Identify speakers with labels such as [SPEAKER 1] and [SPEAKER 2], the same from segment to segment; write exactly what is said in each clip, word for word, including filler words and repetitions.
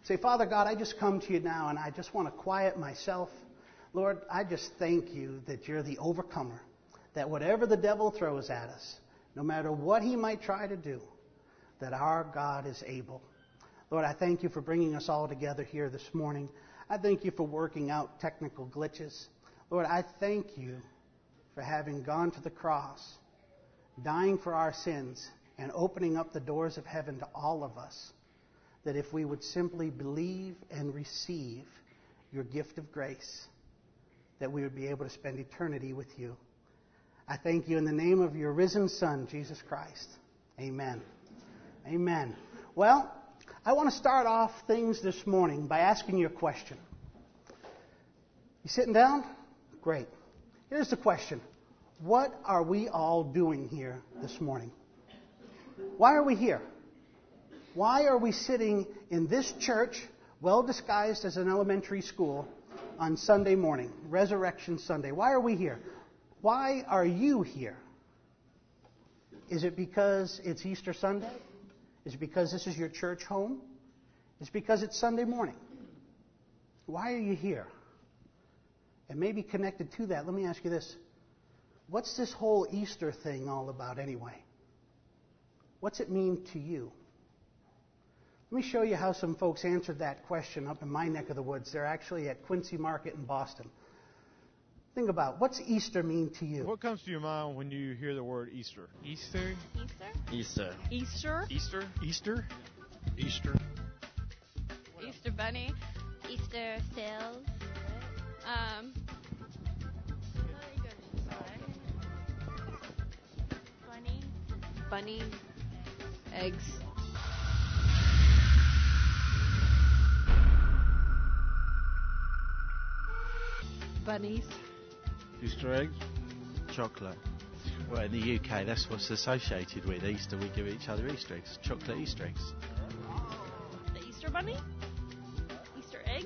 [SPEAKER 1] Say, Father God, I just come to you now and I just want to quiet myself. Lord, I just thank you that you're the overcomer, that whatever the devil throws at us, no matter what he might try to do, that our God is able. Lord, I thank you for bringing us all together here this morning. I thank you for working out technical glitches. Lord, I thank you for having gone to the cross, dying for our sins, and opening up the doors of heaven to all of us, that if we would simply believe and receive your gift of grace, that we would be able to spend eternity with you. I thank you in the name of your risen Son, Jesus Christ. Amen. Amen. Well, I want to start off things this morning by asking you a question. You sitting down? Great. Here's the question. What are we all doing here this morning? Why are we here? Why are we sitting in this church, well disguised as an elementary school, on Sunday morning, Resurrection Sunday? Why are we here? Why are you here? Is it because it's Easter Sunday? Is it because this is your church home? Is it because it's Sunday morning? Why are you here? And maybe connected to that, let me ask you this. What's this whole Easter thing all about anyway? What's it mean to you? Let me show you how some folks answered that question up in my neck of the woods. They're actually at Quincy Market in Boston. Think about, what's Easter mean to you?
[SPEAKER 2] What comes to your mind when you hear the word Easter?
[SPEAKER 3] Easter?
[SPEAKER 4] Easter.
[SPEAKER 3] Easter?
[SPEAKER 4] Easter.
[SPEAKER 2] Easter? Easter? Easter.
[SPEAKER 3] Easter bunny.
[SPEAKER 5] Easter sales.
[SPEAKER 3] Um.
[SPEAKER 5] Bunny.
[SPEAKER 3] Bunny. Eggs. Bunnies.
[SPEAKER 6] Easter eggs? Chocolate. Well, in the U K, that's what's associated with Easter. We give each other Easter eggs. Chocolate Easter eggs.
[SPEAKER 5] The Easter bunny? Easter eggs?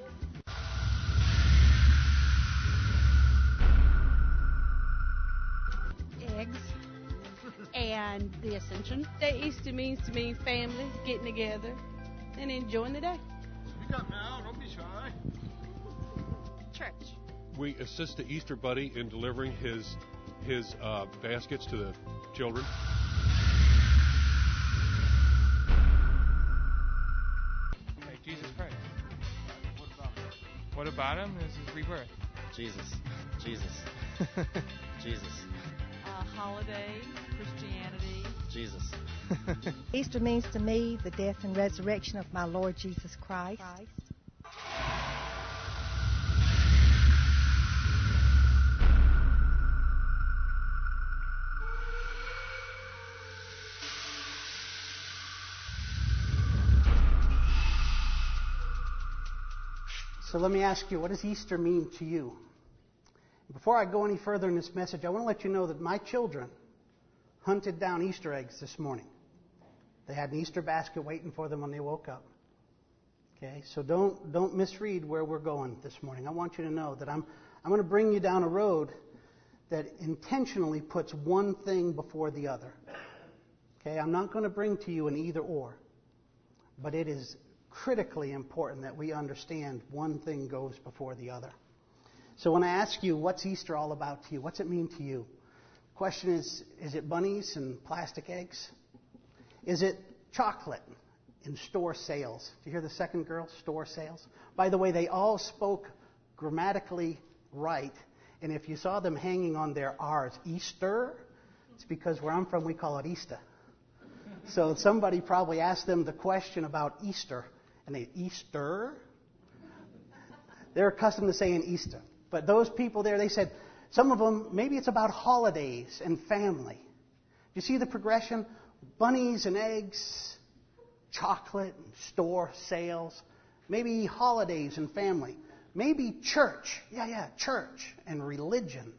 [SPEAKER 3] Eggs. And the Ascension. That Easter means to me family getting together and enjoying the day.
[SPEAKER 2] Speak up now. Don't be shy.
[SPEAKER 5] Church.
[SPEAKER 7] We assist the Easter Bunny in delivering his his uh, baskets to the children.
[SPEAKER 8] Hey, Jesus Christ. What about him? What about him is his rebirth.
[SPEAKER 4] Jesus. Jesus. Jesus.
[SPEAKER 9] Uh, holiday, Christianity.
[SPEAKER 4] Jesus.
[SPEAKER 10] Easter means to me the death and resurrection of my Lord Jesus Christ. Christ.
[SPEAKER 1] So let me ask you, what does Easter mean to you? Before I go any further in this message, I want to let you know that my children hunted down Easter eggs this morning. They had an Easter basket waiting for them when they woke up. Okay, so don't don't misread where we're going this morning. I want you to know that I'm I'm going to bring you down a road that intentionally puts one thing before the other. Okay, I'm not going to bring to you an either or, but it is critically important that we understand one thing goes before the other. So when I ask you, what's Easter all about to you? What's it mean to you? The question is, is it bunnies and plastic eggs? Is it chocolate in store sales? Did you hear the second girl? Store sales. By the way, they all spoke grammatically right. And if you saw them hanging on their R's, Easter, it's because where I'm from, we call it Easter. So somebody probably asked them the question about Easter. And they, Easter? They're accustomed to saying Easter. But those people there, they said, some of them, maybe it's about holidays and family. Do you see the progression? Bunnies and eggs, chocolate, and store sales. Maybe holidays and family. Maybe church. Yeah, yeah, church and religion.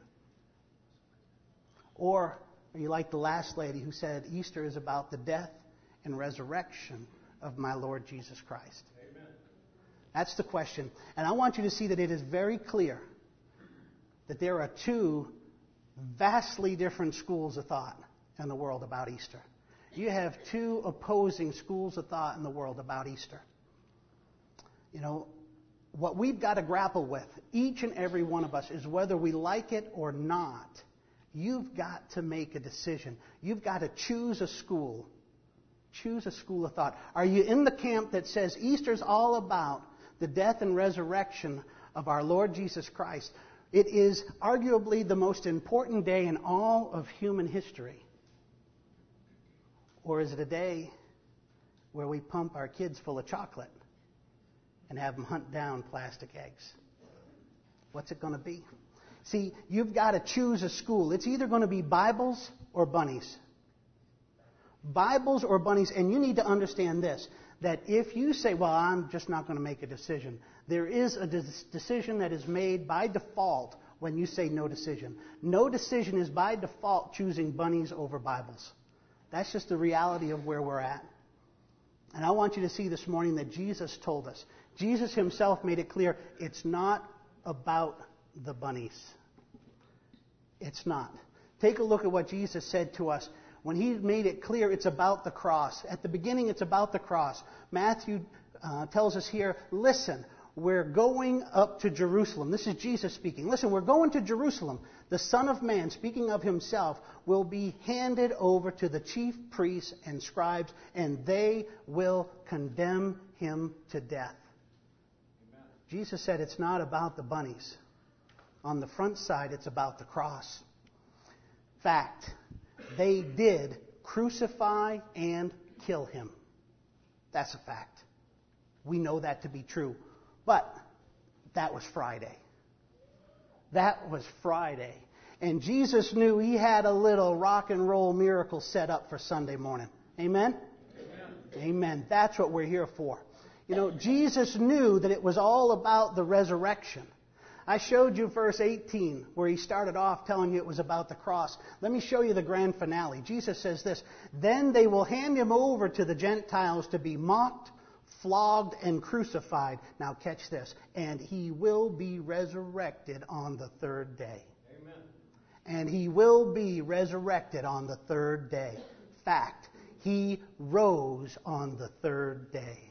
[SPEAKER 1] Or are you like the last lady who said Easter is about the death and resurrection of my Lord Jesus Christ? Amen. That's the question. And I want you to see that it is very clear that there are two vastly different schools of thought in the world about Easter. You have two opposing schools of thought in the world about Easter. know, what we've got to grapple with, each and every one of us, is whether we like it or not, you've got to make a decision. You've got to choose a school. Choose a school of thought. Are you in the camp that says Easter's all about the death and resurrection of our Lord Jesus Christ? It is arguably the most important day in all of human history. Or is it a day where we pump our kids full of chocolate and have them hunt down plastic eggs? What's it going to be? See, you've got to choose a school. It's either going to be Bibles or bunnies. Bibles or bunnies, and you need to understand this, that if you say, well, I'm just not going to make a decision, there is a des- decision that is made by default when you say no decision. No decision is by default choosing bunnies over Bibles. That's just the reality of where we're at. And I want you to see this morning that Jesus told us. Jesus himself made it clear, it's not about the bunnies. It's not. Take a look at what Jesus said to us when he made it clear it's about the cross. At the beginning, it's about the cross. Matthew uh, tells us here, listen, we're going up to Jerusalem. This is Jesus speaking. Listen, we're going to Jerusalem. The Son of Man, speaking of himself, will be handed over to the chief priests and scribes, and they will condemn him to death. Amen. Jesus said it's not about the bunnies. On the front side, it's about the cross. Fact, they did crucify and kill him. That's a fact. We know that to be true. But that was Friday. That was Friday. And Jesus knew he had a little rock and roll miracle set up for Sunday morning. Amen? Amen. Amen. That's what we're here for. You know, Jesus knew that it was all about the resurrection. I showed you verse eighteen, where he started off telling you it was about the cross. Let me show you the grand finale. Jesus says this, then they will hand him over to the Gentiles to be mocked, flogged, and crucified. Now catch this. And he will be resurrected on the third day. Amen. And he will be resurrected on the third day. Fact, he rose on the third day.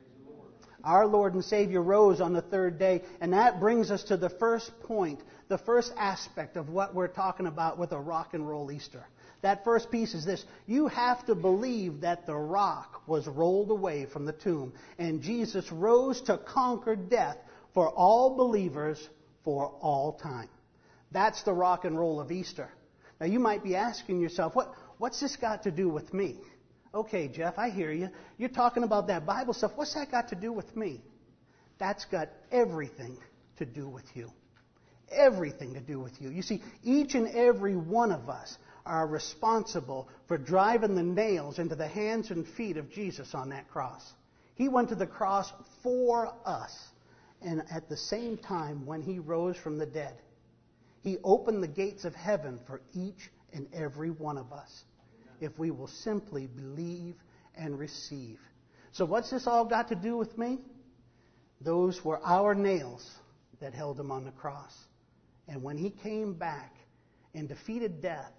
[SPEAKER 1] Our Lord and Savior rose on the third day, and that brings us to the first point, the first aspect of what we're talking about with a rock and roll Easter. That first piece is this. You have to believe that the rock was rolled away from the tomb, and Jesus rose to conquer death for all believers for all time. That's the rock and roll of Easter. Now you might be asking yourself, what, what's this got to do with me? Okay, Jeff, I hear you. You're talking about that Bible stuff. What's that got to do with me? That's got everything to do with you. Everything to do with you. You see, each and every one of us are responsible for driving the nails into the hands and feet of Jesus on that cross. He went to the cross for us. And at the same time, when he rose from the dead, he opened the gates of heaven for each and every one of us, if we will simply believe and receive. So what's this all got to do with me? Those were our nails that held him on the cross. And when he came back and defeated death,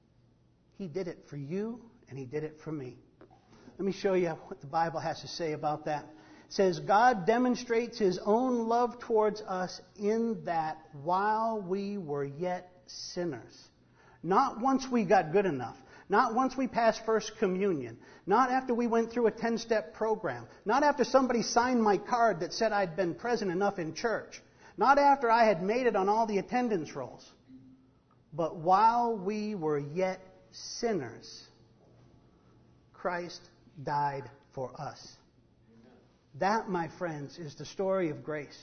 [SPEAKER 1] he did it for you and he did it for me. Let me show you what the Bible has to say about that. It says, God demonstrates his own love towards us in that while we were yet sinners, not once we got good enough, not once we passed First Communion. Not after we went through a ten-step program. Not after somebody signed my card that said I'd been present enough in church. Not after I had made it on all the attendance rolls. But while we were yet sinners, Christ died for us. That, my friends, is the story of grace.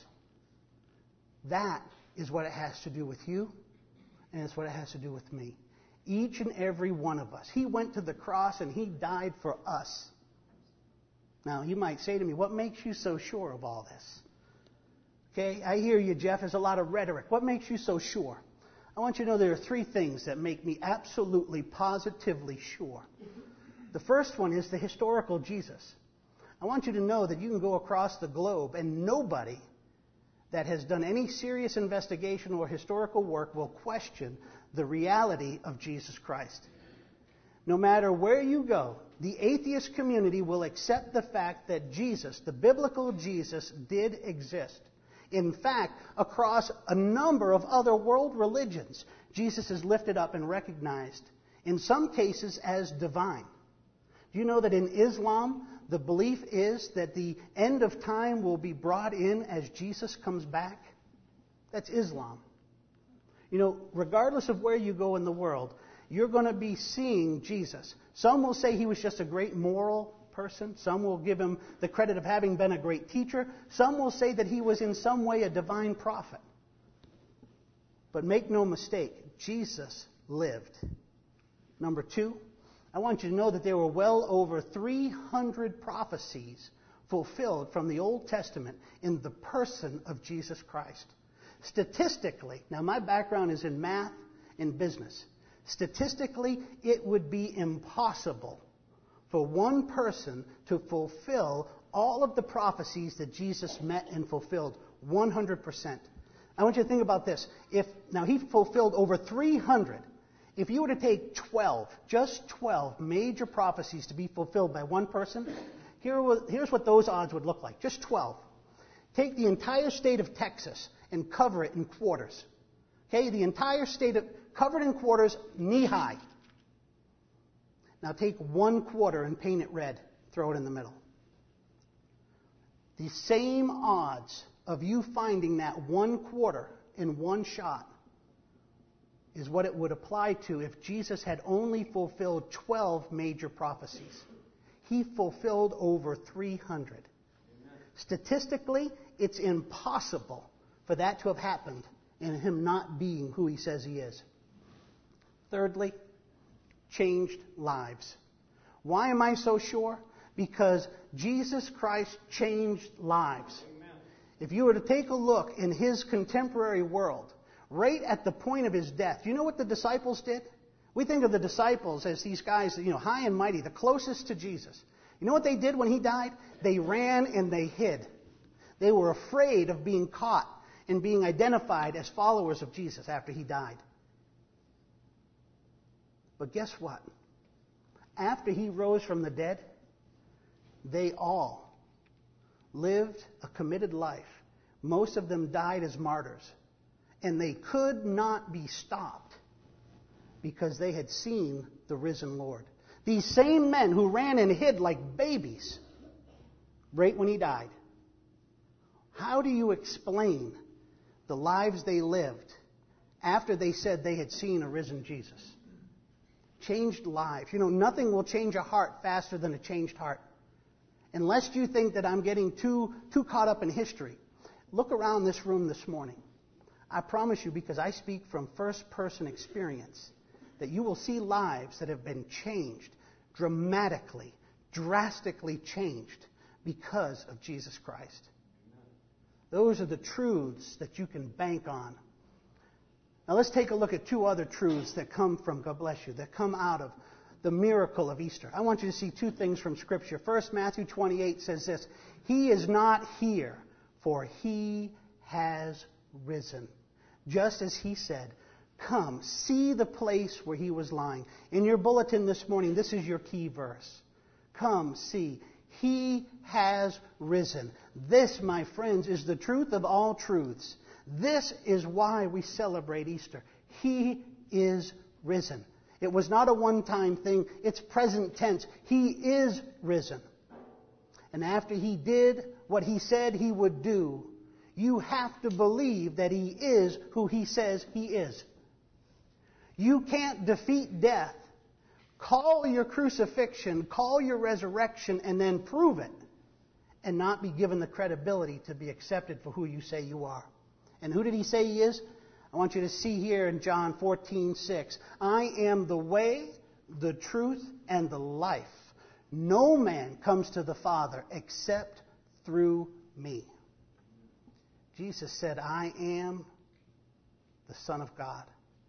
[SPEAKER 1] That is what it has to do with you, and it's what it has to do with me. Each and every one of us. He went to the cross and he died for us. Now, you might say to me, what makes you so sure of all this? Okay, I hear you, Jeff. There's a lot of rhetoric. What makes you so sure? I want you to know there are three things that make me absolutely, positively sure. The first one is the historical Jesus. I want you to know that you can go across the globe and nobody that has done any serious investigation or historical work will question the reality of Jesus Christ. No matter where you go, the atheist community will accept the fact that Jesus, the biblical Jesus, did exist. In fact, across a number of other world religions, Jesus is lifted up and recognized, in some cases, as divine. Do you know that in Islam, the belief is that the end of time will be brought in as Jesus comes back? That's Islam. You know, regardless of where you go in the world, you're going to be seeing Jesus. Some will say he was just a great moral person. Some will give him the credit of having been a great teacher. Some will say that he was in some way a divine prophet. But make no mistake, Jesus lived. Number two, I want you to know that there were well over three hundred prophecies fulfilled from the Old Testament in the person of Jesus Christ. Statistically, now my background is in math and business. Statistically, it would be impossible for one person to fulfill all of the prophecies that Jesus met and fulfilled one hundred percent. I want you to think about this. If now he fulfilled over three hundred. If you were to take twelve, just twelve major prophecies to be fulfilled by one person, here was, here's what those odds would look like. Just twelve. Take the entire state of Texas and cover it in quarters. Okay, the entire state of covered in quarters, knee high. Now take one quarter and paint it red. Throw it in the middle. The same odds of you finding that one quarter in one shot is what it would apply to if Jesus had only fulfilled twelve major prophecies. He fulfilled over three hundred. Amen. Statistically, it's impossible for that to have happened and him not being who he says he is. Thirdly, changed lives. Why am I so sure? Because Jesus Christ changed lives. Amen. If you were to take a look in his contemporary world, right at the point of his death, do you know what the disciples did? We think of the disciples as these guys, you know, high and mighty, the closest to Jesus. You know what they did when he died? They ran and they hid. They were afraid of being caught and being identified as followers of Jesus after he died. But guess what? After he rose from the dead, they all lived a committed life. Most of them died as martyrs. And they could not be stopped because they had seen the risen Lord. These same men who ran and hid like babies right when he died. How do you explain the lives they lived after they said they had seen a risen Jesus? Changed lives. You know, nothing will change a heart faster than a changed heart. Unless you think that I'm getting too, too caught up in history. Look around this room this morning. I promise you, because I speak from first-person experience, that you will see lives that have been changed, dramatically, drastically changed because of Jesus Christ. Those are the truths that you can bank on. Now let's take a look at two other truths that come from, God bless you, that come out of the miracle of Easter. I want you to see two things from Scripture. First, Matthew twenty-eight says this, He is not here, for He has risen. Just as He said, come, see the place where He was lying. In your bulletin this morning, this is your key verse. Come, see. He has risen. This, my friends, is the truth of all truths. This is why we celebrate Easter. He is risen. It was not a one-time thing. It's present tense. He is risen. And after He did what He said He would do, you have to believe that He is who He says He is. You can't defeat death. Call your crucifixion, call your resurrection, and then prove it, and not be given the credibility to be accepted for who you say you are. And who did He say He is? I want you to see here in John fourteen six. I am the way, the truth, and the life. No man comes to the Father except through me. Jesus said, I am the Son of God.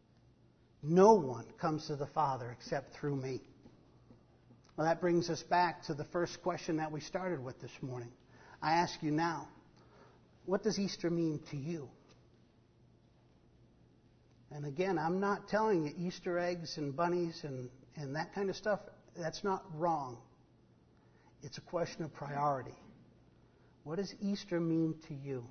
[SPEAKER 1] No one comes to the Father except through me. Well, that brings us back to the first question that we started with this morning. I ask you now, what does Easter mean to you? And again, I'm not telling you Easter eggs and bunnies and and that kind of stuff, that's not wrong. It's a question of priority. What does Easter mean to you?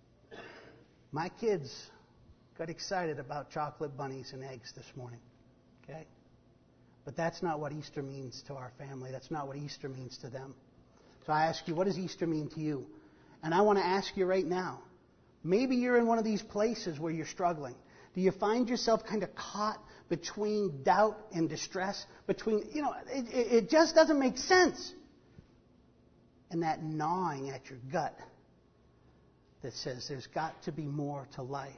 [SPEAKER 1] My kids got excited about chocolate bunnies and eggs this morning. Okay? But that's not what Easter means to our family. That's not what Easter means to them. So I ask you, what does Easter mean to you? And I want to ask you right now, maybe you're in one of these places where you're struggling. Do you find yourself kind of caught between doubt and distress? Between, you know, it, it just doesn't make sense. And that gnawing at your gut that says there's got to be more to life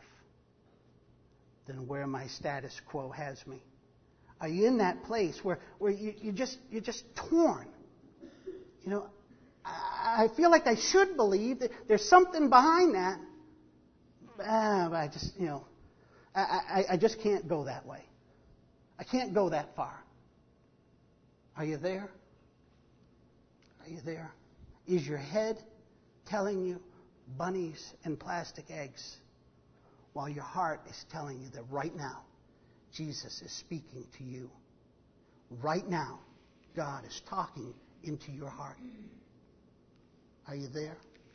[SPEAKER 1] than where my status quo has me. Are you in that place where, where you, you just, you're just torn? You know, I, I feel like I should believe that there's something behind that. Ah, but I just, you know, I, I, I just can't go that way. I can't go that far. Are you there? Are you there? Is your head telling you bunnies and plastic eggs while your heart is telling you that right now Jesus is speaking to you? Right now God is talking into your heart. Are you there?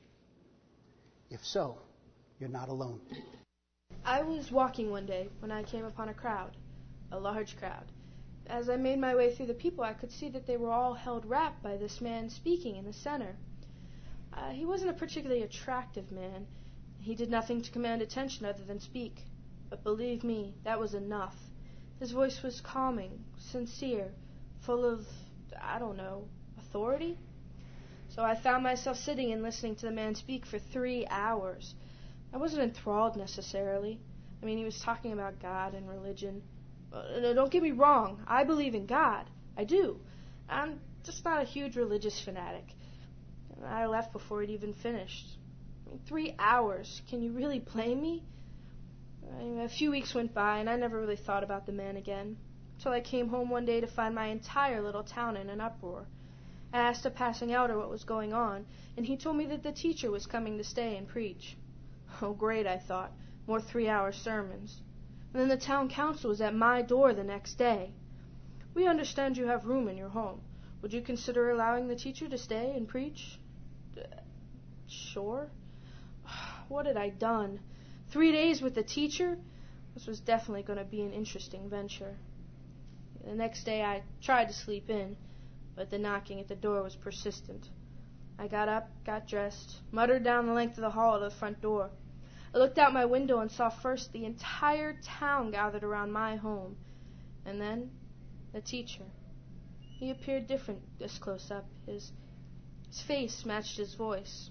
[SPEAKER 1] If so, you're not alone.
[SPEAKER 11] I was walking one day when I came upon a crowd, a large crowd. As I made my way through the people, I could see that they were all held rapt by this man speaking in the center. Uh, he wasn't a particularly attractive man. He did nothing to command attention other than speak. But believe me, that was enough. His voice was calming, sincere, full of, I don't know, authority. So I found myself sitting and listening to the man speak for three hours. I wasn't enthralled necessarily. I mean, he was talking about God and religion. Uh, don't get me wrong. I believe in God. I do. I'm just not a huge religious fanatic. I left before he'd even finished. I mean, three hours. Can you really blame me? I mean, a few weeks went by, and I never really thought about the man again, until I came home one day to find my entire little town in an uproar. I asked a passing elder what was going on, and he told me that the teacher was coming to stay and preach. Oh, great, I thought. More three-hour sermons. And then the town council was at my door the next day. We understand you have room in your home. Would you consider allowing the teacher to stay and preach? Uh, sure. What had I done? Three days with the teacher? This was definitely going to be an interesting venture. The next day I tried to sleep in, but the knocking at the door was persistent. I got up, got dressed, muttered down the length of the hall to the front door. I looked out my window and saw first the entire town gathered around my home, and then the teacher. He appeared different this close up. His, his face matched his voice.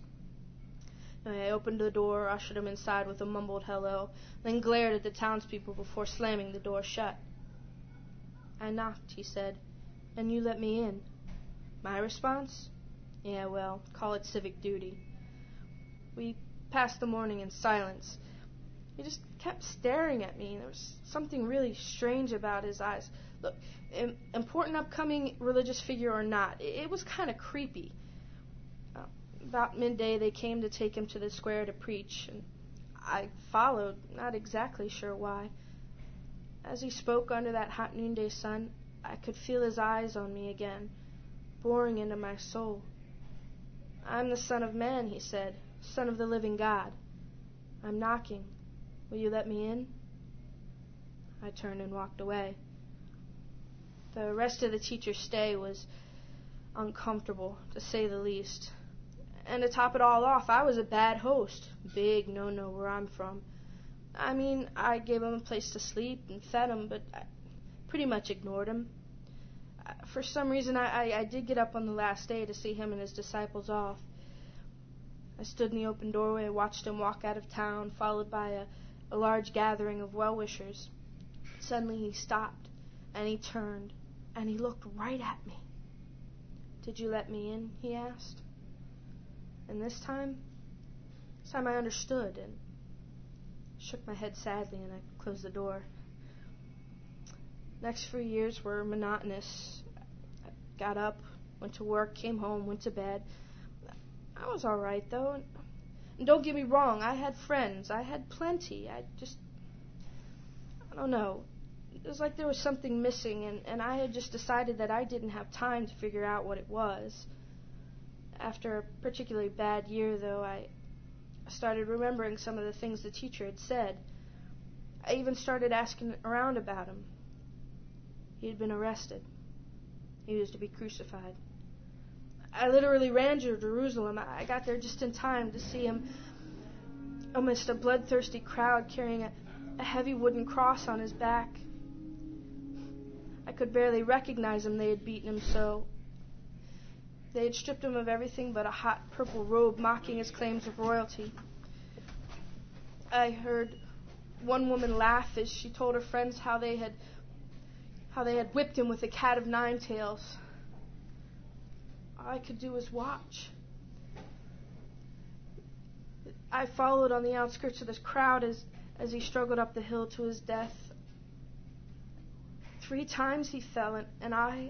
[SPEAKER 11] I opened the door, ushered him inside with a mumbled hello, then glared at the townspeople before slamming the door shut. I knocked, he said, and you let me in. My response? Yeah, well, call it civic duty. We passed the morning in silence. He just kept staring at me. There was something really strange about his eyes. Look, im- important upcoming religious figure or not, it, it was kind of creepy. Uh, about midday, they came to take him to the square to preach, and I followed, not exactly sure why. As he spoke under that hot noonday sun, I could feel his eyes on me again, boring into my soul. I'm the Son of Man, he said, Son of the living God. I'm knocking. Will you let me in? I turned and walked away. The rest of the teacher's stay was uncomfortable, to say the least. And to top it all off, I was a bad host. Big no-no where I'm from. I mean, I gave him a place to sleep and fed him, but I pretty much ignored him. For some reason, I, I, I did get up on the last day to see him and his disciples off. I stood in the open doorway and watched him walk out of town, followed by a, a large gathering of well-wishers. Suddenly he stopped, and he turned, and he looked right at me. Did you let me in? He asked. And this time, this time I understood and shook my head sadly, and I closed the door. Next few years were monotonous. I got up, went to work, came home, went to bed. I was all right, though. And don't get me wrong, I had friends. I had plenty. I just, I don't know. It was like there was something missing, and, and I had just decided that I didn't have time to figure out what it was. After a particularly bad year, though, I started remembering some of the things the teacher had said. I even started asking around about him. He had been arrested. He was to be crucified. I literally ran to Jerusalem. I got there just in time to see him amidst a bloodthirsty crowd carrying a, a heavy wooden cross on his back. I could barely recognize him. They had beaten him so. They had stripped him of everything but a hot purple robe, mocking his claims of royalty. I heard one woman laugh as she told her friends how they had how they had whipped him with a cat of nine tails. All I could do was watch. I followed on the outskirts of this crowd as, as he struggled up the hill to his death. Three times he fell, and, and I...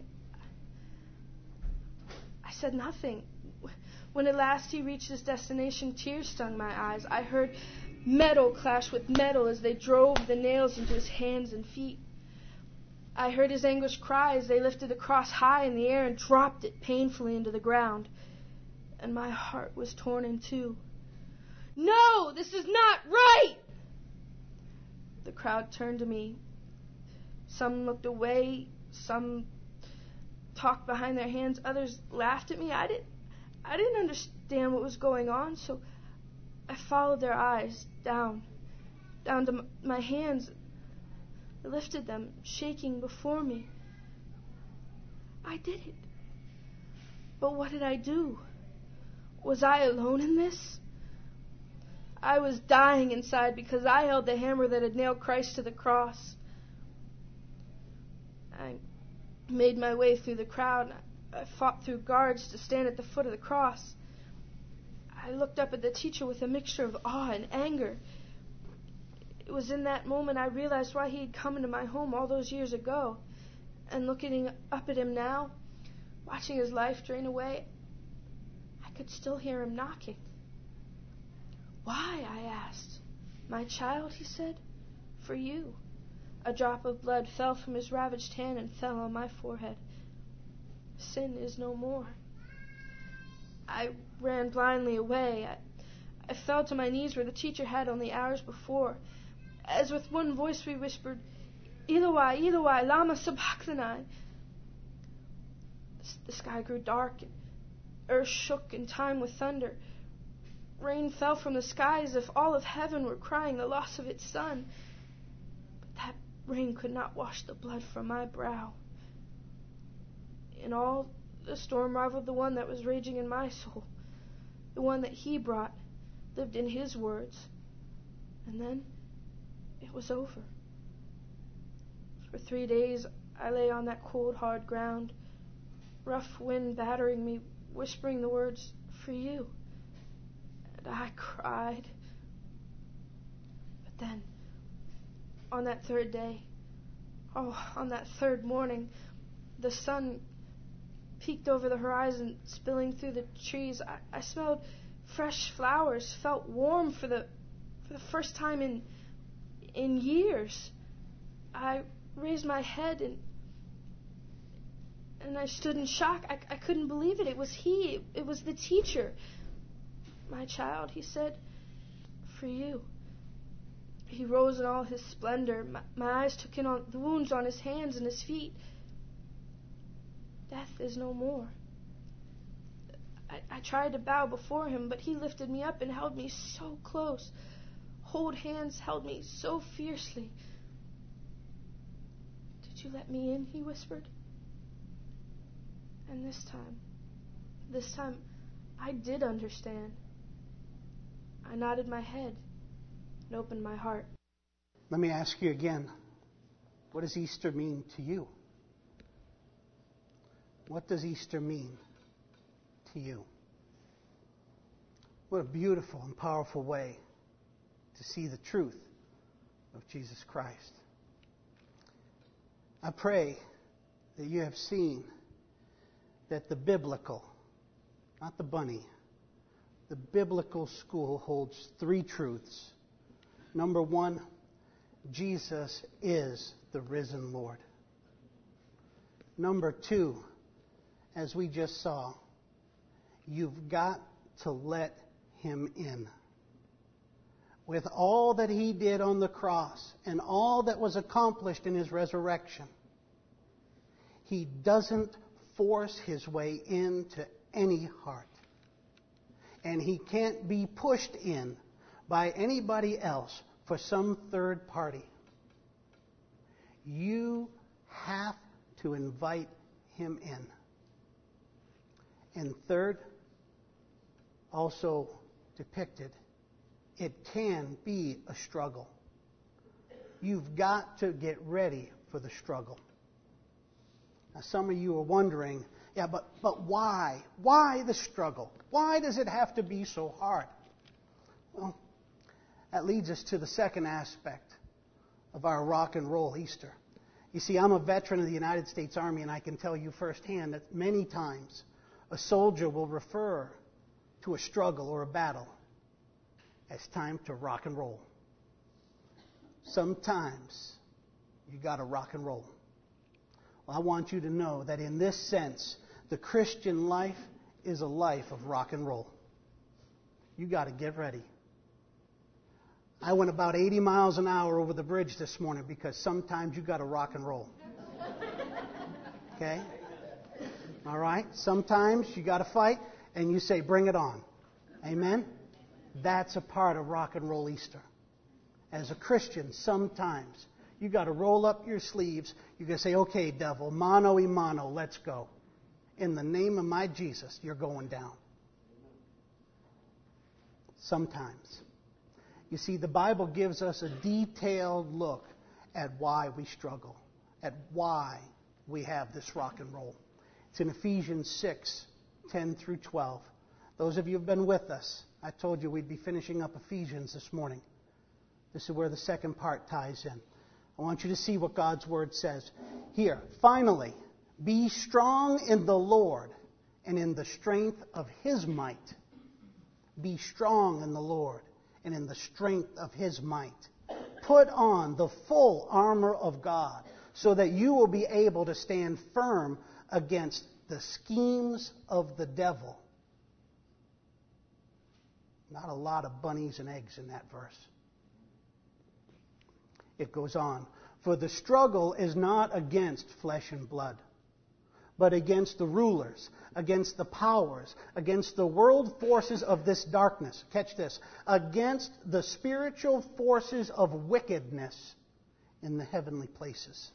[SPEAKER 11] I said nothing. When at last he reached his destination, tears stung my eyes. I heard metal clash with metal as they drove the nails into his hands and feet. I heard his anguished cry as they lifted the cross high in the air and dropped it painfully into the ground. And my heart was torn in two. No, this is not right! The crowd turned to me. Some looked away, some talked behind their hands, others laughed at me. I didn't, I didn't understand what was going on, so I followed their eyes down, down to m- my hands. I lifted them, shaking before me. I did it. But what did I do? Was I alone in this? I was dying inside because I held the hammer that had nailed Christ to the cross. I made my way through the crowd. I fought through guards to stand at the foot of the cross. I looked up at the teacher with a mixture of awe and anger. It was in that moment I realized why he had come into my home all those years ago. And looking up at him now, watching his life drain away, I could still hear him knocking. Why? I asked. My child, he said. For you. A drop of blood fell from his ravaged hand and fell on my forehead. Sin is no more. I ran blindly away. I, I fell to my knees where the teacher had only hours before. As with one voice we whispered, Eloi, Eloi, lama sabachthani. The sky grew dark, and earth shook in time with thunder. Rain fell from the sky as if all of heaven were crying the loss of its son. But that rain could not wash the blood from my brow. In all, the storm rivaled the one that was raging in my soul. The one that he brought lived in his words. And then it was over. For three days I lay on that cold, hard ground, rough wind battering me, whispering the words, for you. And I cried. But then, on that third day, oh, on that third morning, the sun peeked over the horizon, spilling through the trees. I, I smelled fresh flowers, felt warm for the for the first time in in years. I raised my head and and I stood in shock. I, I couldn't believe it. It was he. It was the teacher. My child, he said, for you. He rose in all his splendor. My, my eyes took in on the wounds on his hands and his feet. Death is no more. I, I tried to bow before him, but he lifted me up and held me so close. Cold hands held me so fiercely. Did you let me in? He whispered. And this time, this time, I did understand. I nodded my head and opened my heart.
[SPEAKER 1] Let me ask you again, what does Easter mean to you? What does Easter mean to you? What a beautiful and powerful way to see the truth of Jesus Christ. I pray that you have seen that the biblical, not the bunny, the biblical school holds three truths. Number one, Jesus is the risen Lord. Number two, as we just saw, you've got to let him in. With all that he did on the cross and all that was accomplished in his resurrection, he doesn't force his way into any heart. And he can't be pushed in by anybody else for some third party. You have to invite him in. And third, also depicted, it can be a struggle. You've got to get ready for the struggle. Now, some of you are wondering, yeah, but, but why? Why the struggle? Why does it have to be so hard? Well, that leads us to the second aspect of our rock and roll Easter. You see, I'm a veteran of the United States Army, and I can tell you firsthand that many times a soldier will refer to a struggle or a battle as time to rock and roll. Sometimes you got to rock and roll. Well, I want you to know that in this sense, the Christian life is a life of rock and roll. You got to get ready. I went about eighty miles an hour over the bridge this morning because sometimes you got to rock and roll. Okay? All right? Sometimes you got to fight and you say, bring it on. Amen? That's a part of rock and roll Easter. As a Christian, sometimes you got to roll up your sleeves. You got to say, okay, devil, mano y mano, let's go. In the name of my Jesus, you're going down. Sometimes. You see, the Bible gives us a detailed look at why we struggle, at why we have this rock and roll. It's in Ephesians six, ten through twelve. Those of you who have been with us, I told you we'd be finishing up Ephesians this morning. This is where the second part ties in. I want you to see what God's Word says. Here, finally, be strong in the Lord and in the strength of His might. Be strong in the Lord and in the strength of His might. Put on the full armor of God so that you will be able to stand firm against the schemes of the devil. Not a lot of bunnies and eggs in that verse. It goes on. For the struggle is not against flesh and blood, but against the rulers, against the powers, against the world forces of this darkness. Catch this. Against the spiritual forces of wickedness in the heavenly places.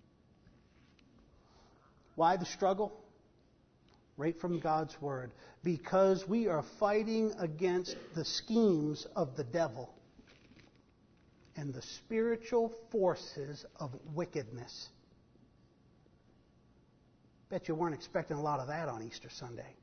[SPEAKER 1] Why the struggle? Right from God's Word. Because we are fighting against the schemes of the devil and the spiritual forces of wickedness. Bet you weren't expecting a lot of that on Easter Sunday.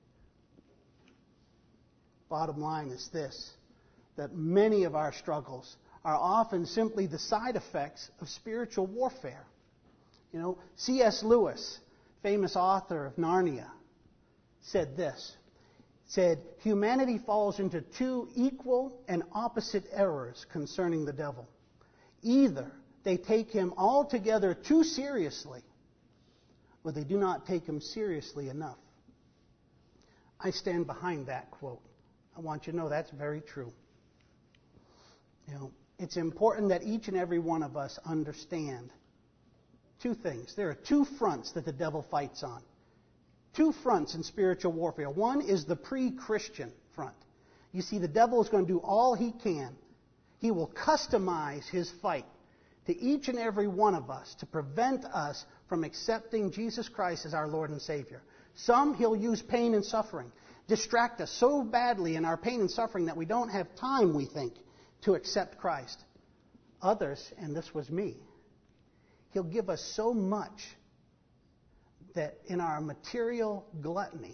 [SPEAKER 1] Bottom line is this, that many of our struggles are often simply the side effects of spiritual warfare. You know, C S Lewis, famous author of Narnia, said this. Said, humanity falls into two equal and opposite errors concerning the devil. Either they take him altogether too seriously, or they do not take him seriously enough. I stand behind that quote. I want you to know that's very true. You know, it's important that each and every one of us understand two things. There are two fronts that the devil fights on. Two fronts in spiritual warfare. One is the pre-Christian front. You see, the devil is going to do all he can. He will customize his fight to each and every one of us to prevent us from accepting Jesus Christ as our Lord and Savior. Some he'll use pain and suffering, distract us so badly in our pain and suffering that we don't have time, we think, to accept Christ. Others, and this was me, he'll give us so much that in our material gluttony,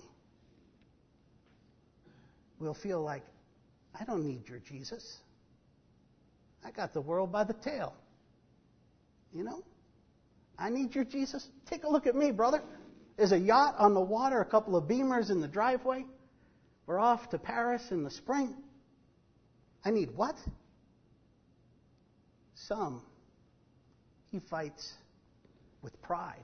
[SPEAKER 1] we'll feel like, I don't need your Jesus. I got the world by the tail. You know? I need your Jesus. Take a look at me, brother. There's a yacht on the water, a couple of Beamers in the driveway. We're off to Paris in the spring. I need what? Some he fights with pride.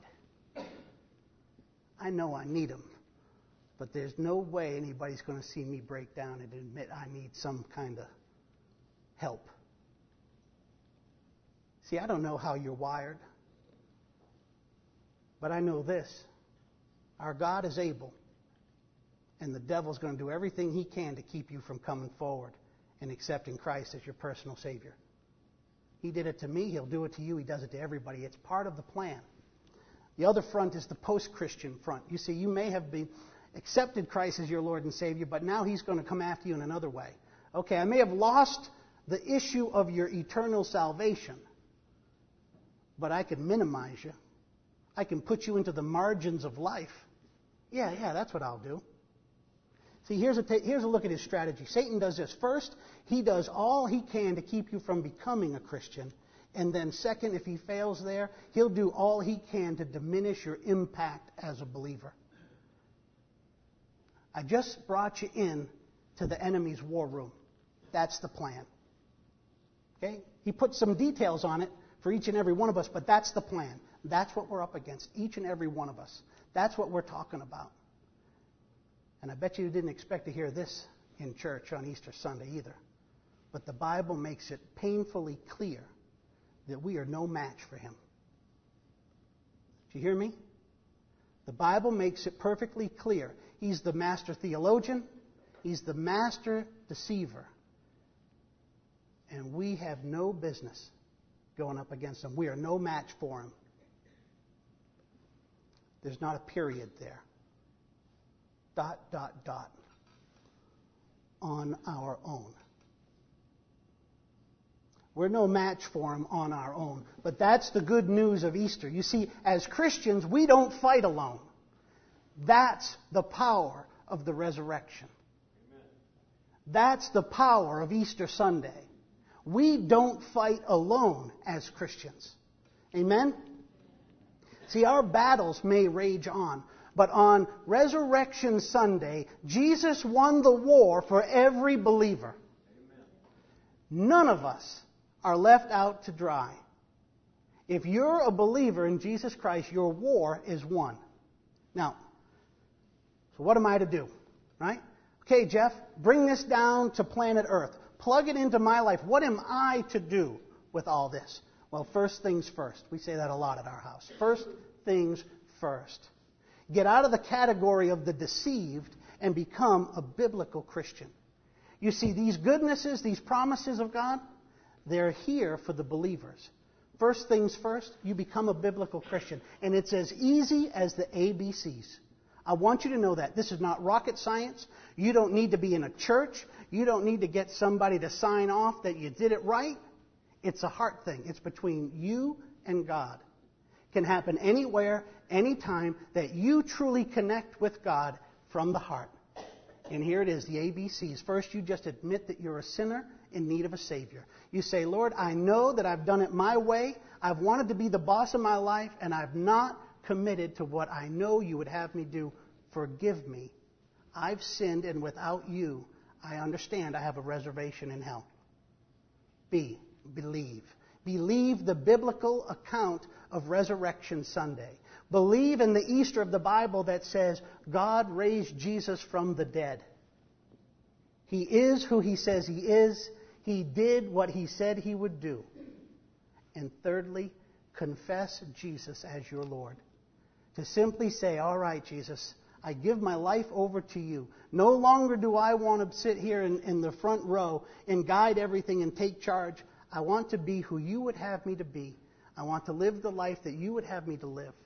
[SPEAKER 1] I know I need Him, but there's no way anybody's going to see me break down and admit I need some kind of help. See, I don't know how you're wired, but I know this. Our God is able, and the devil's going to do everything he can to keep you from coming forward and accepting Christ as your personal Savior. He did it to me. He'll do it to you. He does it to everybody. It's part of the plan. The other front is the post-Christian front. You see, you may have been accepted Christ as your Lord and Savior, but now He's going to come after you in another way. Okay, I may have lost the issue of your eternal salvation, but I can minimize you. I can put you into the margins of life. Yeah, yeah, that's what I'll do. See, here's a, ta- here's a look at his strategy. Satan does this. First, he does all he can to keep you from becoming a Christian. And then second, if he fails there, he'll do all he can to diminish your impact as a believer. I just brought you in to the enemy's war room. That's the plan. Okay? He put some details on it for each and every one of us, but that's the plan. That's what we're up against, each and every one of us. That's what we're talking about. And I bet you didn't expect to hear this in church on Easter Sunday either. But the Bible makes it painfully clear that we are no match for him. Do you hear me? The Bible makes it perfectly clear. He's the master theologian. He's the master deceiver. And we have no business going up against him. We are no match for him. There's not a period there. Dot, dot, dot. On our own. We're no match for him on our own. But that's the good news of Easter. You see, as Christians, we don't fight alone. That's the power of the resurrection. Amen. That's the power of Easter Sunday. We don't fight alone as Christians. Amen? See, our battles may rage on, but on Resurrection Sunday, Jesus won the war for every believer. Amen. None of us are left out to dry. If you're a believer in Jesus Christ, your war is won. Now, so what am I to do? Right? Okay, Jeff, bring this down to planet Earth. Plug it into my life. What am I to do with all this? Well, first things first. We say that a lot at our house. First things first. Get out of the category of the deceived and become a biblical Christian. You see, these goodnesses, these promises of God, they're here for the believers. First things first, you become a biblical Christian. And it's as easy as the A B Cs. I want you to know that. This is not rocket science. You don't need to be in a church. You don't need to get somebody to sign off that you did it right. It's a heart thing. It's between you and God. It can happen anywhere, anytime that you truly connect with God from the heart. And here it is, the A B Cs. First, you just admit that you're a sinner in need of a Savior. You say, Lord, I know that I've done it my way. I've wanted to be the boss of my life, and I've not committed to what I know you would have me do. Forgive me. I've sinned, and without you, I understand I have a reservation in hell. B, believe. Believe the biblical account of Resurrection Sunday. Believe in the Easter of the Bible that says God raised Jesus from the dead. He is who He says He is. He did what He said He would do. And thirdly, confess Jesus as your Lord. To simply say, all right, Jesus, I give my life over to you. No longer do I want to sit here in, in the front row and guide everything and take charge. I want to be who you would have me to be. I want to live the life that you would have me to live.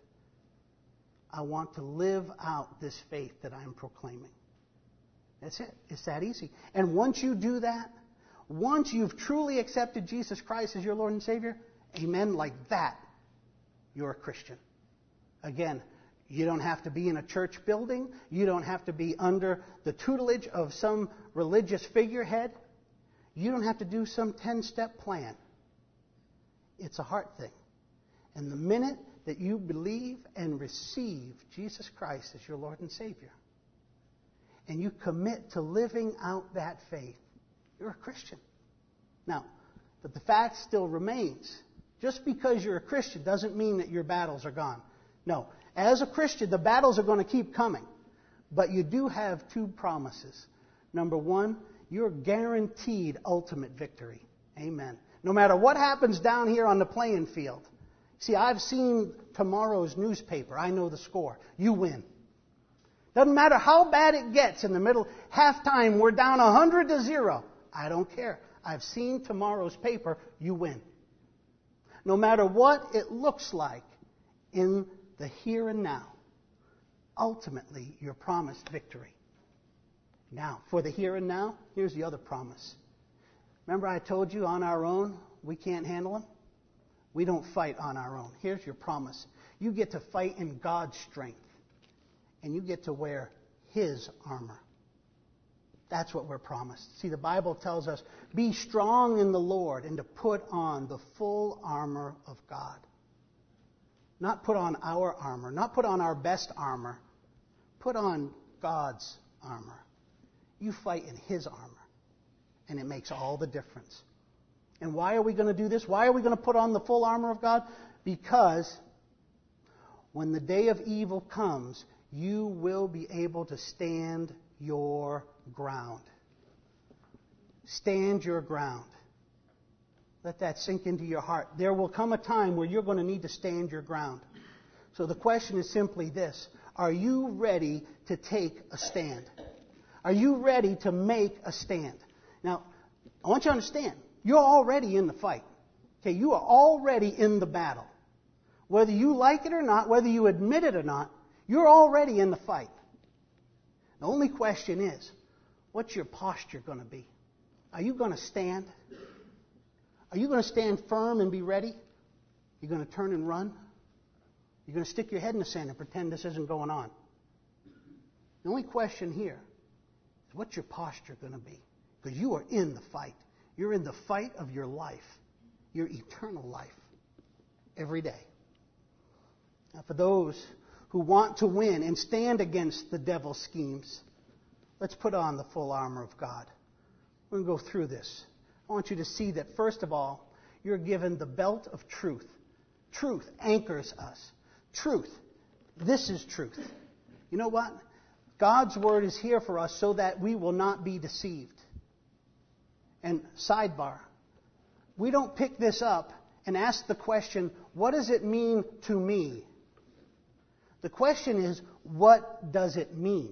[SPEAKER 1] I want to live out this faith that I'm proclaiming. That's it. It's that easy. And once you do that, once you've truly accepted Jesus Christ as your Lord and Savior, amen, like that, you're a Christian. Again, you don't have to be in a church building. You don't have to be under the tutelage of some religious figurehead. You don't have to do some ten-step plan. It's a heart thing. And the minute that you believe and receive Jesus Christ as your Lord and Savior, and you commit to living out that faith, you're a Christian. Now, but the fact still remains, Just because you're a Christian doesn't mean that your battles are gone. No. As a Christian, the battles are going to keep coming. But you do have two promises. Number one, you're guaranteed ultimate victory. Amen. No matter what happens down here on the playing field. See, I've seen tomorrow's newspaper. I know the score. You win. Doesn't matter how bad it gets in the middle. Halftime, we're down one hundred to zero. I don't care. I've seen tomorrow's paper. You win. No matter what it looks like in the here and now, ultimately, you're promised victory. Now, for the here and now, here's the other promise. Remember I told you on our own, we can't handle them? We don't fight on our own. Here's your promise. You get to fight in God's strength. And you get to wear His armor. That's what we're promised. See, the Bible tells us, be strong in the Lord and to put on the full armor of God. Not put on our armor, not put on our best armor. Put on God's armor. You fight in His armor. And it makes all the difference. And why are we going to do this? Why are we going to put on the full armor of God? Because when the day of evil comes, you will be able to stand your ground. Stand your ground. Let that sink into your heart. There will come a time where you're going to need to stand your ground. So the question is simply this. Are you ready to take a stand? Are you ready to make a stand? Now, I want you to understand, you're already in the fight. Okay, you are already in the battle. Whether you like it or not, whether you admit it or not, you're already in the fight. The only question is, what's your posture going to be? Are you going to stand? Are you going to stand firm and be ready? You're going to turn and run? You're going to stick your head in the sand and pretend this isn't going on? The only question here is, what's your posture going to be? Because you are in the fight. You're in the fight of your life, your eternal life, every day. Now, for those who want to win and stand against the devil's schemes, let's put on the full armor of God. We're going to go through this. I want you to see that, first of all, you're given the belt of truth. Truth anchors us. Truth. This is truth. You know what? God's Word is here for us so that we will not be deceived. And sidebar, we don't pick this up and ask the question, what does it mean to me? The question is, what does it mean?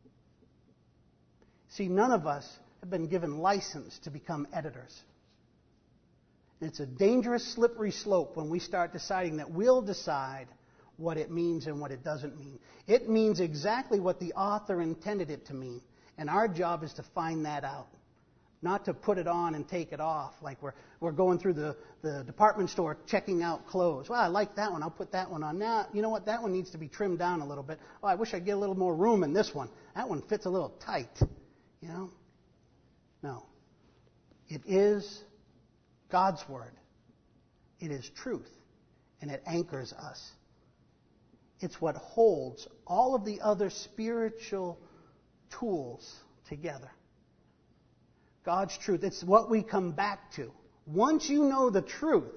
[SPEAKER 1] See, none of us have been given license to become editors. It's a dangerous, slippery slope when we start deciding that we'll decide what it means and what it doesn't mean. It means exactly what the author intended it to mean. And our job is to find that out. Not to put it on and take it off like we're we're going through the, the department store checking out clothes. Well, I like that one. I'll put that one on. Now, you know what? That one needs to be trimmed down a little bit. Oh, I wish I'd get a little more room in this one. That one fits a little tight. You know? No. It is God's Word. It is truth. And it anchors us. It's what holds all of the other spiritual tools together. God's truth. It's what we come back to. Once you know the truth,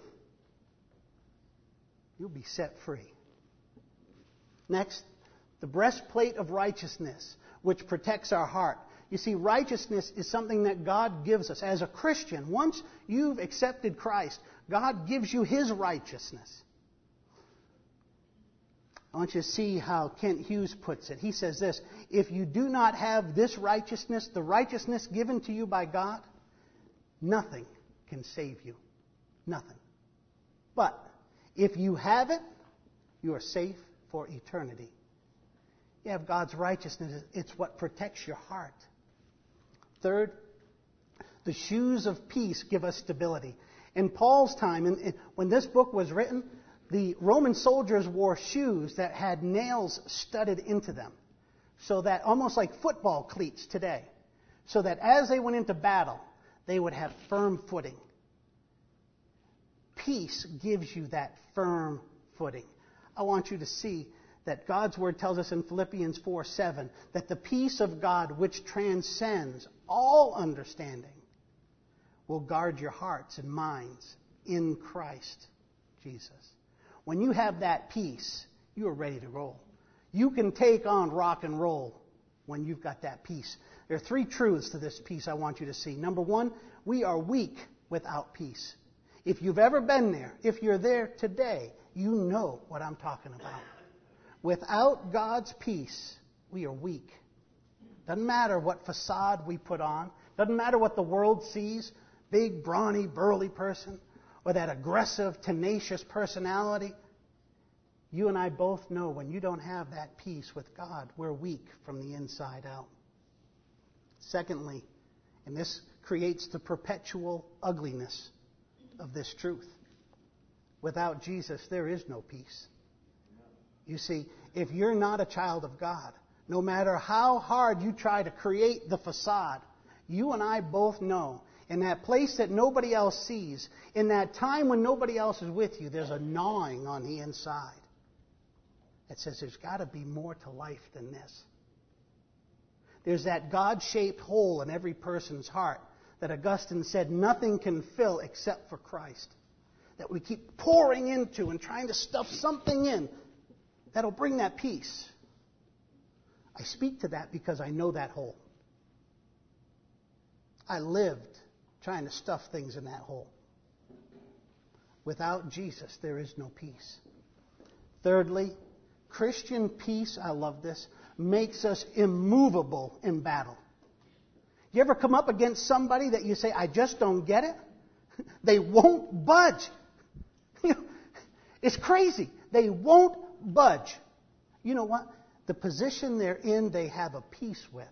[SPEAKER 1] you'll be set free. Next, the breastplate of righteousness, which protects our heart. You see, righteousness is something that God gives us. As a Christian, once you've accepted Christ, God gives you His righteousness. I want you to see how Kent Hughes puts it. He says this, if you do not have this righteousness, the righteousness given to you by God, nothing can save you. Nothing. But if you have it, you are safe for eternity. You have God's righteousness. It's what protects your heart. Third, the shoes of peace give us stability. In Paul's time, in, in, when this book was written, the Roman soldiers wore shoes that had nails studded into them. So that, almost like football cleats today. So that as they went into battle, they would have firm footing. Peace gives you that firm footing. I want you to see that God's Word tells us in Philippians four seven that the peace of God, which transcends all understanding, will guard your hearts and minds in Christ. Jesus. When you have that peace, you are ready to roll. You can take on rock and roll when you've got that peace. There are three truths to this peace I want you to see. Number one, we are weak without peace. If you've ever been there, if you're there today, you know what I'm talking about. Without God's peace, we are weak. Doesn't matter what facade we put on. Doesn't matter what the world sees. Big, brawny, burly person. Or that aggressive, tenacious personality. You and I both know when you don't have that peace with God, we're weak from the inside out. Secondly, and this creates the perpetual ugliness of this truth. Without Jesus, there is no peace. You see, if you're not a child of God, no matter how hard you try to create the facade, you and I both know in that place that nobody else sees, in that time when nobody else is with you, there's a gnawing on the inside that says there's got to be more to life than this. There's that God-shaped hole in every person's heart that Augustine said nothing can fill except for Christ. That we keep pouring into and trying to stuff something in that'll bring that peace. I speak to that because I know that hole. I lived trying to stuff things in that hole. Without Jesus, there is no peace. Thirdly, Christian peace, I love this, makes us immovable in battle. You ever come up against somebody that you say, I just don't get it? They won't budge. It's crazy. They won't budge. You know what? The position they're in, they have a peace with.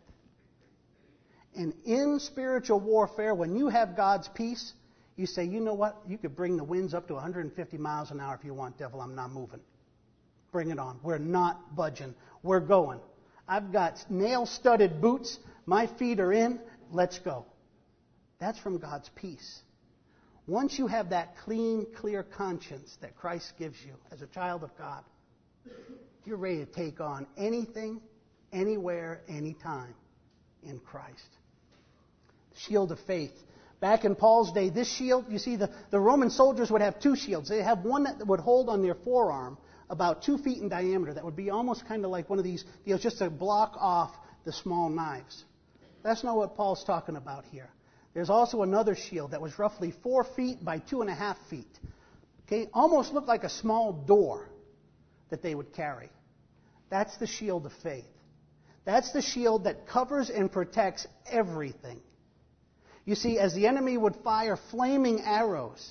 [SPEAKER 1] And in spiritual warfare, when you have God's peace, you say, you know what? You could bring the winds up to one hundred fifty miles an hour if you want, devil. I'm not moving. Bring it on. We're not budging. We're going. I've got nail-studded boots. My feet are in. Let's go. That's from God's peace. Once you have that clean, clear conscience that Christ gives you as a child of God, you're ready to take on anything, anywhere, anytime in Christ. Shield of faith. Back in Paul's day, this shield, you see, the, the Roman soldiers would have two shields. They have one that would hold on their forearm about two feet in diameter. That would be almost kind of like one of these deals just to block off the small knives. That's not what Paul's talking about here. There's also another shield that was roughly four feet by two and a half feet. Okay, almost looked like a small door that they would carry. That's the shield of faith. That's the shield that covers and protects everything. You see, as the enemy would fire flaming arrows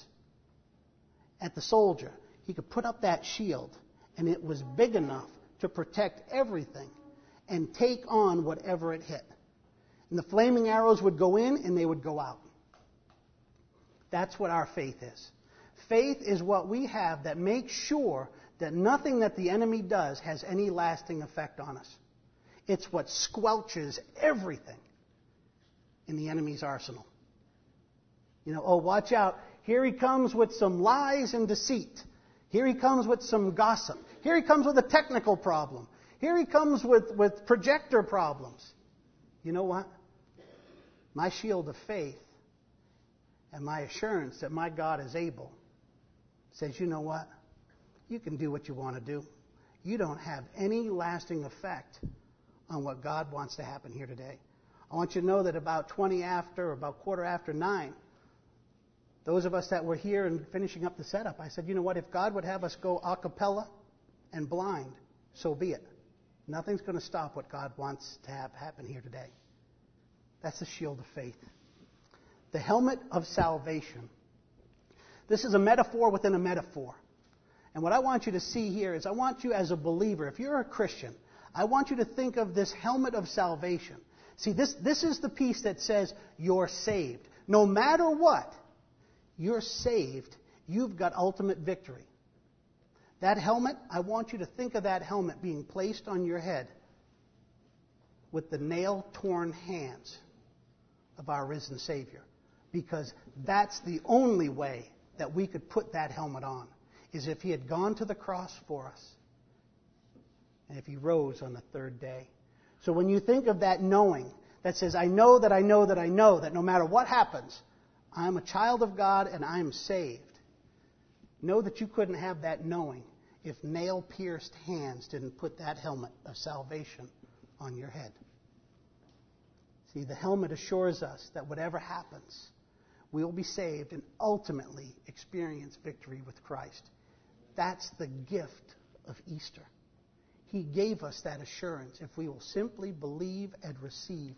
[SPEAKER 1] at the soldier, he could put up that shield, and it was big enough to protect everything and take on whatever it hit. And the flaming arrows would go in and they would go out. That's what our faith is. Faith is what we have that makes sure that nothing that the enemy does has any lasting effect on us. It's what squelches everything in the enemy's arsenal. You know, oh, watch out. Here he comes with some lies and deceit. Here he comes with some gossip. Here he comes with a technical problem. Here he comes with, with projector problems. You know what? My shield of faith and my assurance that my God is able says, you know what? You can do what you want to do. You don't have any lasting effect on what God wants to happen here today. I want you to know that about twenty after, or about quarter after nine, those of us that were here and finishing up the setup, I said, you know what? If God would have us go a cappella and blind, so be it. Nothing's going to stop what God wants to have happen here today. That's the shield of faith. The helmet of salvation. This is a metaphor within a metaphor. And what I want you to see here is I want you as a believer, if you're a Christian, I want you to think of this helmet of salvation. See, this, this is the piece that says you're saved. No matter what, you're saved. You've got ultimate victory. That helmet, I want you to think of that helmet being placed on your head with the nail-torn hands of our risen Savior. Because that's the only way that we could put that helmet on, is if He had gone to the cross for us and if He rose on the third day. So when you think of that knowing that says, I know that I know that I know that no matter what happens, I'm a child of God and I'm saved. Know that you couldn't have that knowing if nail-pierced hands didn't put that helmet of salvation on your head. See, the helmet assures us that whatever happens, we will be saved and ultimately experience victory with Christ. That's the gift of Easter. He gave us that assurance if we will simply believe and receive.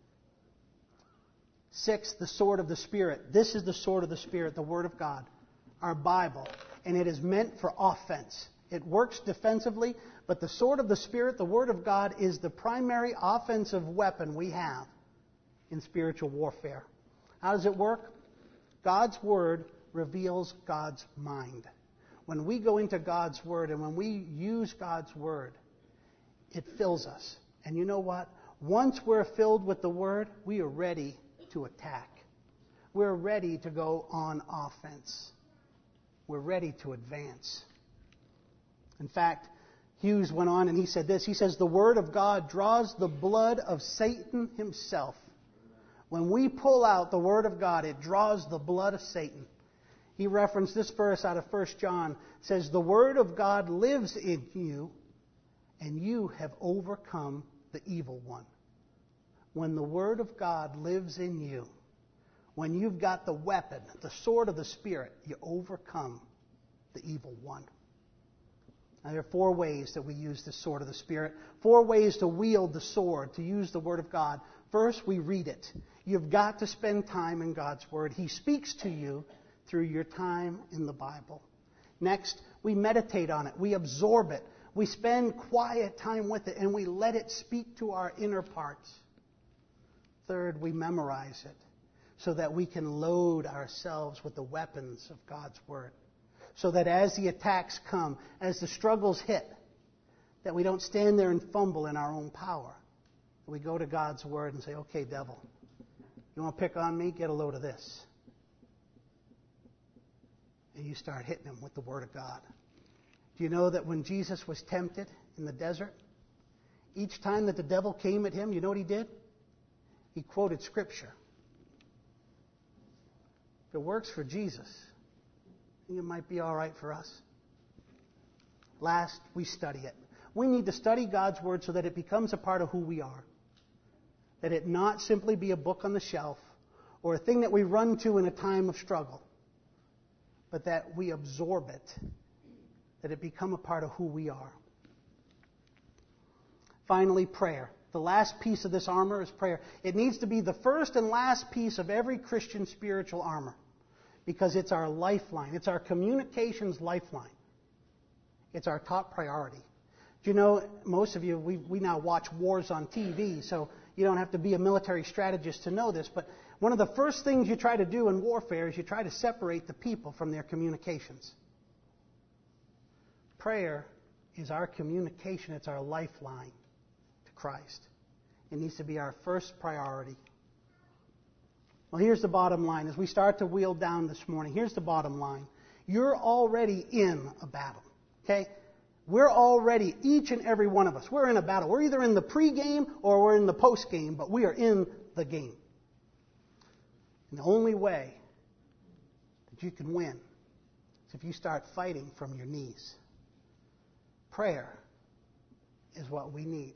[SPEAKER 1] Sixth, the sword of the Spirit. This is the sword of the Spirit, the Word of God, our Bible. And it is meant for offense. It works defensively, but the sword of the Spirit, the Word of God, is the primary offensive weapon we have in spiritual warfare. How does it work? God's Word reveals God's mind. When we go into God's Word and when we use God's Word, it fills us. And you know what? Once we're filled with the Word, we are ready to attack. We're ready to go on offense. We're ready to advance. In fact, Hughes went on and he said this. He says, the Word of God draws the blood of Satan himself. When we pull out the Word of God, it draws the blood of Satan. He referenced this verse out of First John. It says, the Word of God lives in you, and you have overcome the evil one. When the Word of God lives in you, when you've got the weapon, the sword of the Spirit, you overcome the evil one. Now, there are four ways that we use the sword of the Spirit. Four ways to wield the sword, to use the Word of God. First, we read it. You've got to spend time in God's Word. He speaks to you through your time in the Bible. Next, we meditate on it. We absorb it. We spend quiet time with it, and we let it speak to our inner parts. Third, we memorize it so that we can load ourselves with the weapons of God's Word. So that as the attacks come, as the struggles hit, that we don't stand there and fumble in our own power. We go to God's Word and say, okay, devil, you want to pick on me? Get a load of this. And you start hitting him with the Word of God. Do you know that when Jesus was tempted in the desert, each time that the devil came at him, you know what he did? He quoted Scripture. If it works for Jesus, I think it might be all right for us. Last, we study it. We need to study God's Word so that it becomes a part of who we are. That it not simply be a book on the shelf or a thing that we run to in a time of struggle, but that we absorb it, that it become a part of who we are. Finally, prayer. The last piece of this armor is prayer. It needs to be the first and last piece of every Christian spiritual armor because it's our lifeline. It's our communications lifeline. It's our top priority. Do you know, most of you, we, we now watch wars on T V, so you don't have to be a military strategist to know this, but one of the first things you try to do in warfare is you try to separate the people from their communications. Prayer is our communication. It's our lifeline to Christ. It needs to be our first priority. Well, here's the bottom line. As we start to wheel down this morning, here's the bottom line. You're already in a battle. Okay? We're already, each and every one of us, we're in a battle. We're either in the pre-game or we're in the post-game, but we are in the game. And the only way that you can win is if you start fighting from your knees. Prayer is what we need.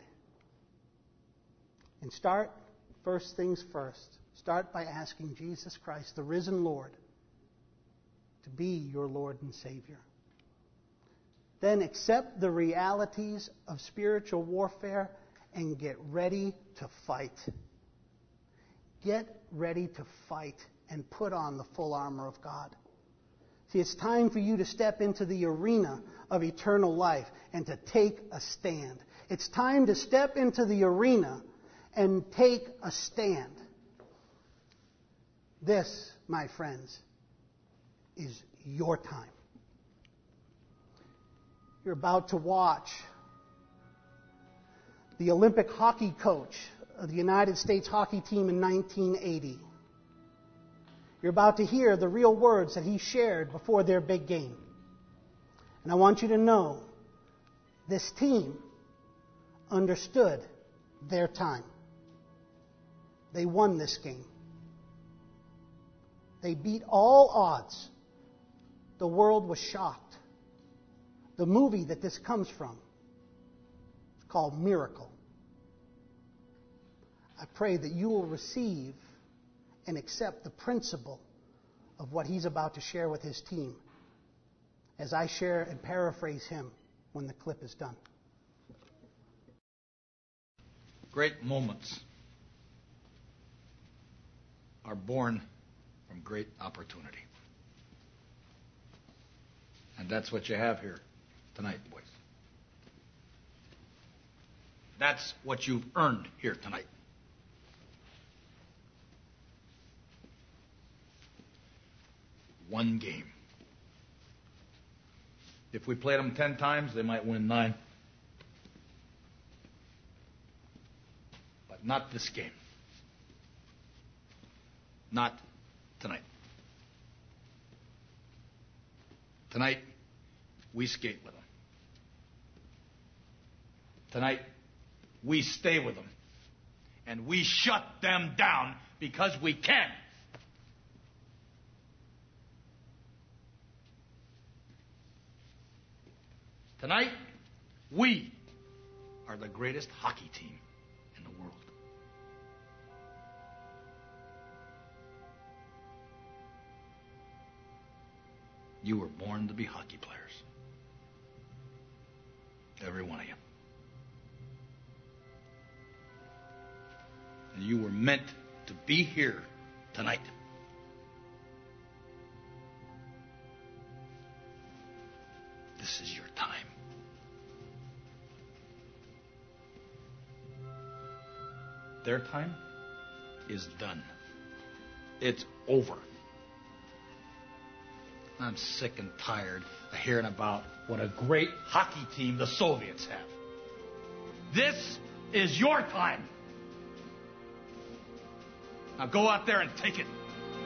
[SPEAKER 1] And start, first things first, start by asking Jesus Christ, the risen Lord, to be your Lord and Savior. Then accept the realities of spiritual warfare and get ready to fight. Get ready to fight and put on the full armor of God. See, it's time for you to step into the arena of eternal life and to take a stand. It's time to step into the arena and take a stand. This, my friends, is your time. You're about to watch the Olympic hockey coach of the United States hockey team in nineteen eighty. You're about to hear the real words that he shared before their big game. And I want you to know this team understood their time. They won this game. They beat all odds The world was shocked. The movie that this comes from is called Miracle. I pray that you will receive and accept the principle of what he's about to share with his team as I share and paraphrase him when the clip is done.
[SPEAKER 12] Great moments are born from great opportunity. And that's what you have here tonight, boys. That's what you've earned here tonight. One game. If we played them ten times, they might win nine. But not this game. Not tonight. Tonight, we skate with them. Tonight, we stay with them. And we shut them down because we can. Tonight, we are the greatest hockey team in the world. You were born to be hockey players. Every one of you. And you were meant to be here tonight. This is your time. Their time is done. It's over. I'm sick and tired of hearing about what a great hockey team the Soviets have. This is your time. Now go out there and take it.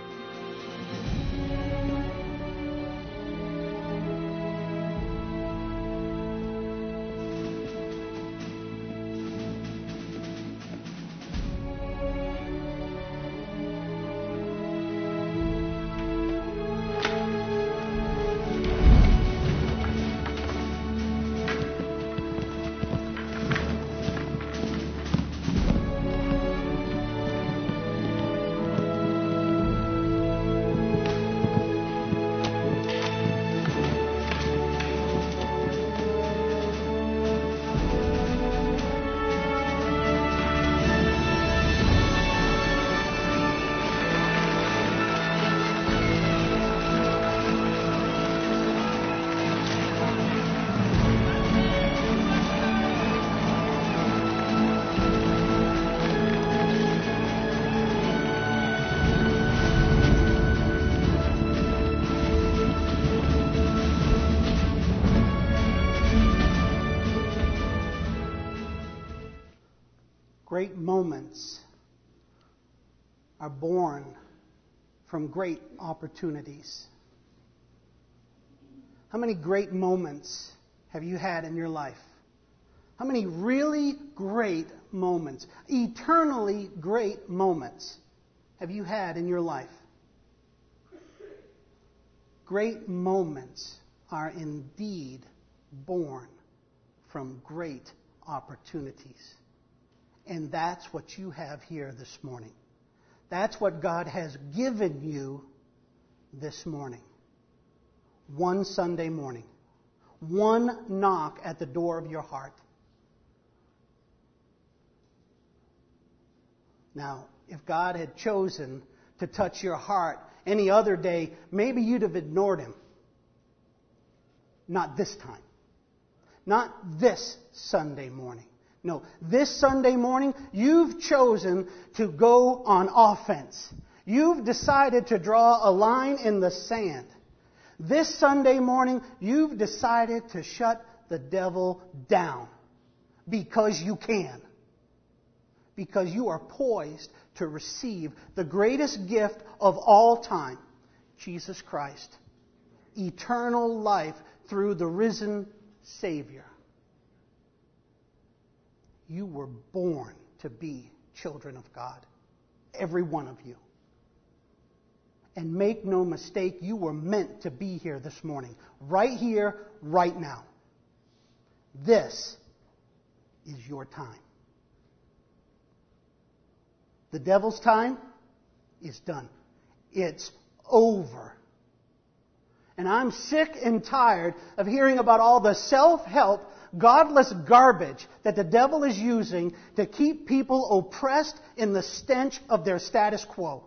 [SPEAKER 1] Great moments are born from great opportunities. How many great moments have you had in your life? How many really great moments, eternally great moments, have you had in your life? Great moments are indeed born from great opportunities. And that's what you have here this morning. That's what God has given you this morning. One Sunday morning. One knock at the door of your heart. Now, if God had chosen to touch your heart any other day, maybe you'd have ignored Him. Not this time. Not this Sunday morning. No, this Sunday morning, you've chosen to go on offense. You've decided to draw a line in the sand. This Sunday morning, you've decided to shut the devil down because you can. Because you are poised to receive the greatest gift of all time, Jesus Christ. Eternal life through the risen Savior. You were born to be children of God. Every one of you. And make no mistake, you were meant to be here this morning. Right here, right now. This is your time. The devil's time is done. It's over. And I'm sick and tired of hearing about all the self-help, godless garbage that the devil is using to keep people oppressed in the stench of their status quo.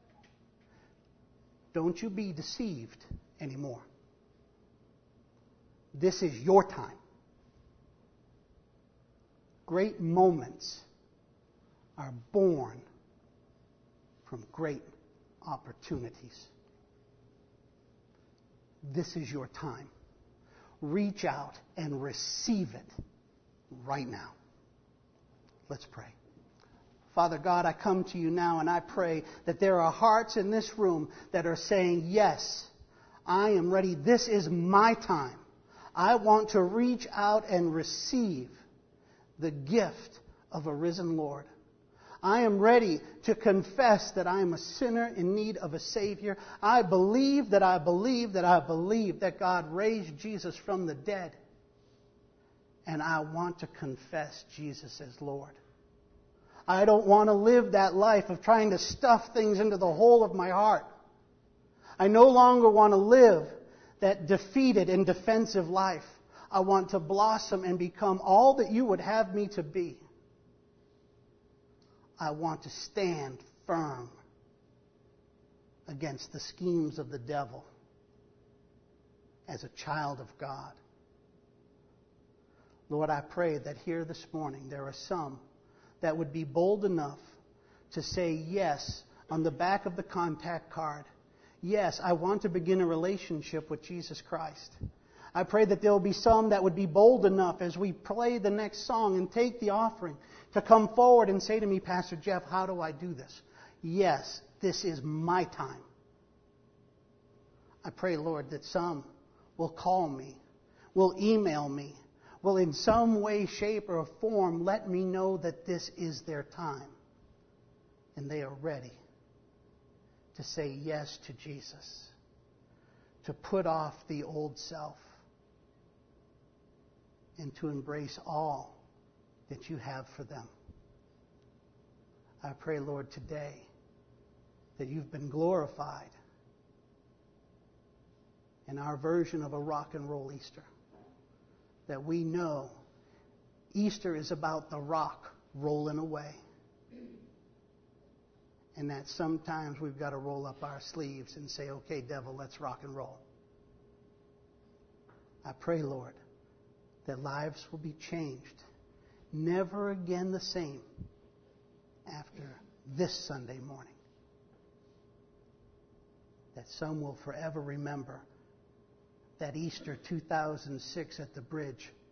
[SPEAKER 1] Don't you be deceived anymore. This is your time. Great moments are born from great opportunities. This is your time. Reach out and receive it right now. Let's pray. Father God, I come to you now and I pray that there are hearts in this room that are saying, yes, I am ready. This is my time. I want to reach out and receive the gift of a risen Lord. I am ready to confess that I am a sinner in need of a Savior. I believe that I believe that I believe that God raised Jesus from the dead. And I want to confess Jesus as Lord. I don't want to live that life of trying to stuff things into the hole of my heart. I no longer want to live that defeated and defensive life. I want to blossom and become all that you would have me to be. I want to stand firm against the schemes of the devil as a child of God. Lord, I pray that here this morning there are some that would be bold enough to say yes on the back of the contact card. Yes, I want to begin a relationship with Jesus Christ. I pray that there will be some that would be bold enough as we play the next song and take the offering to come forward and say to me, Pastor Jeff, how do I do this? Yes, this is my time. I pray, Lord, that some will call me, will email me, will in some way, shape, or form let me know that this is their time. And they are ready to say yes to Jesus, to put off the old self, and to embrace all that you have for them. I pray, Lord, today that you've been glorified in our version of a rock and roll Easter. That we know Easter is about the rock rolling away. And that sometimes we've got to roll up our sleeves and say, okay, devil, let's rock and roll. I pray, Lord, that lives will be changed. Never again the same after this Sunday morning. That some will forever remember that Easter two thousand six at the bridge